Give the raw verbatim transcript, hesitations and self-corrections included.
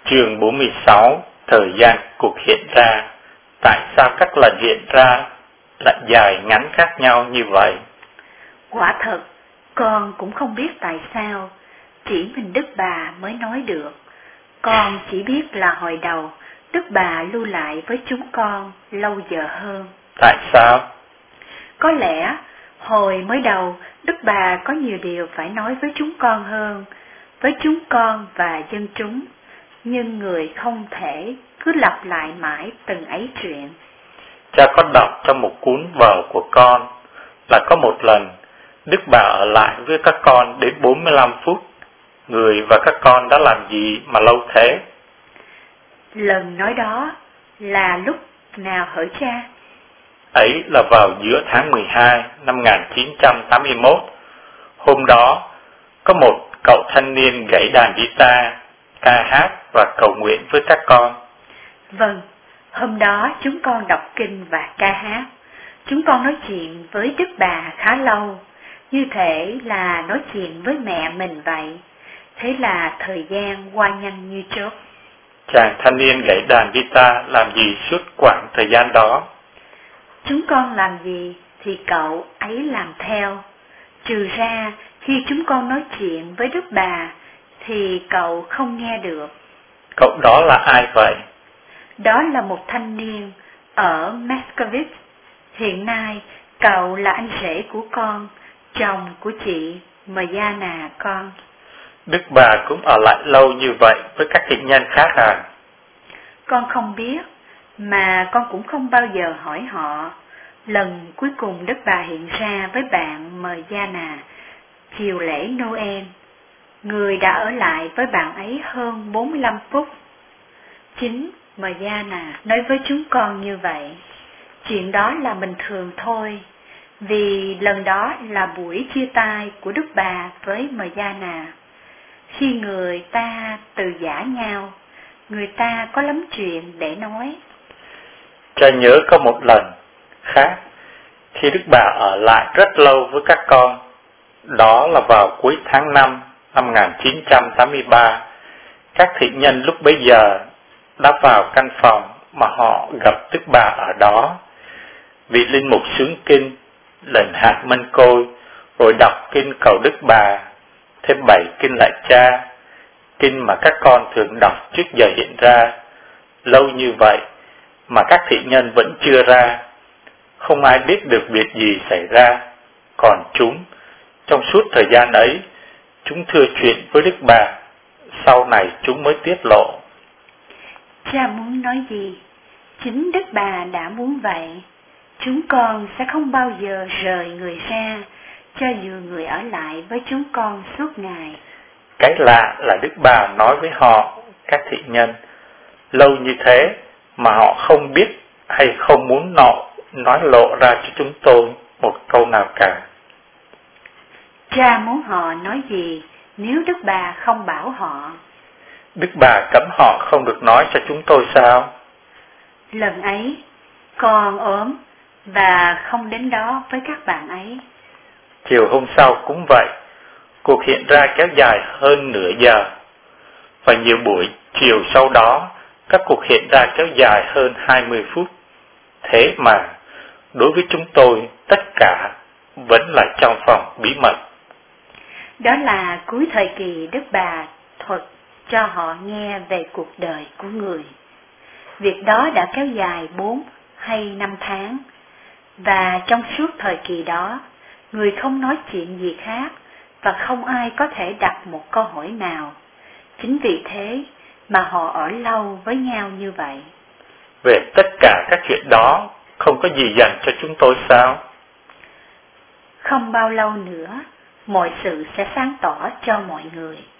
Chương bốn mươi sáu. Thời gian cuộc hiện ra. Tại sao các lần hiện ra lại dài ngắn khác nhau như vậy? Quả thật, con cũng không biết tại sao, chỉ mình Đức Bà mới nói được. Con chỉ biết là hồi đầu, Đức Bà lưu lại với chúng con lâu giờ hơn. Tại sao? Có lẽ, hồi mới đầu, Đức Bà có nhiều điều phải nói với chúng con hơn, với chúng con và dân chúng. Nhưng người không thể cứ lặp lại mãi từng ấy chuyện. Cha có đọc trong một cuốn vở của con là có một lần Đức Bà ở lại với các con đến bốn mươi lăm phút. Người và các con đã làm gì mà lâu thế? Lần nói đó là lúc nào hả cha? Ấy là vào giữa tháng mười hai năm một nghìn chín trăm tám mươi mốt. Hôm đó, có một cậu thanh niên gảy đàn guitar, ca hát và cầu nguyện với các con. Vâng, hôm đó chúng con đọc kinh và ca hát. Chúng con nói chuyện với Đức Bà khá lâu, như thể là nói chuyện với mẹ mình vậy. Thế là thời gian qua nhanh như chớp. Chàng thanh niên gảy đàn guitar làm gì suốt quãng thời gian đó? Chúng con làm gì thì cậu ấy làm theo. Trừ ra khi chúng con nói chuyện với Đức Bà thì cậu không nghe được. Cậu đó là ai vậy? Đó là một thanh niên ở Moscow. Hiện nay cậu là anh rể của con, chồng của chị Mariana con. Đức Bà cũng ở lại lâu như vậy với các hiện nhân khác à? Con không biết, mà con cũng không bao giờ hỏi họ. Lần cuối cùng Đức Bà hiện ra với bạn Mariana chiều lễ Noel. Người đã ở lại với bạn ấy hơn bốn mươi lăm phút. Chính Mariana nói với chúng con như vậy. Chuyện đó là bình thường thôi, vì lần đó là buổi chia tay của Đức Bà với Mariana. Khi người ta từ giã nhau, người ta có lắm chuyện để nói. Cha nhớ có một lần khác, khi Đức Bà ở lại rất lâu với các con. Đó là vào cuối tháng năm năm một nghìn chín trăm tám mươi ba. Các thị nhân lúc bấy giờ đã vào căn phòng mà họ gặp Đức Bà ở đó. Vị linh mục xướng kinh, lần hạt mân côi, rồi đọc kinh cầu Đức Bà, thêm bảy kinh lại cha, kinh mà các con thường đọc trước giờ hiện ra. Lâu như vậy mà các thị nhân vẫn chưa ra. Không ai biết được việc gì xảy ra. Còn chúng, trong suốt thời gian ấy, chúng thưa chuyện với Đức Bà. Sau này chúng mới tiết lộ. Cha muốn nói gì? Chính Đức Bà đã muốn vậy. Chúng con sẽ không bao giờ rời người ra, cho dù người ở lại với chúng con suốt ngày. Cái lạ là Đức Bà nói với họ, các thị nhân, lâu như thế mà họ không biết hay không muốn nọ nói lộ ra cho chúng tôi một câu nào cả. Cha muốn họ nói gì nếu Đức Bà không bảo họ? Đức Bà cấm họ không được nói cho chúng tôi sao? Lần ấy, con ốm và không đến đó với các bạn ấy. Chiều hôm sau cũng vậy, cuộc hiện ra kéo dài hơn nửa giờ. Và nhiều buổi chiều sau đó, các cuộc hiện ra kéo dài hơn hai mươi phút. Thế mà, đối với chúng tôi, tất cả vẫn là trong phòng bí mật. Đó là cuối thời kỳ Đức Bà thuật cho họ nghe về cuộc đời của người. Việc đó đã kéo dài bốn hay năm tháng, và trong suốt thời kỳ đó, người không nói chuyện gì khác, và không ai có thể đặt một câu hỏi nào. Chính vì thế mà họ ở lâu với nhau như vậy. Về tất cả các chuyện đó, không có gì dành cho chúng tôi sao? Không bao lâu nữa, mọi sự sẽ sáng tỏ cho mọi người.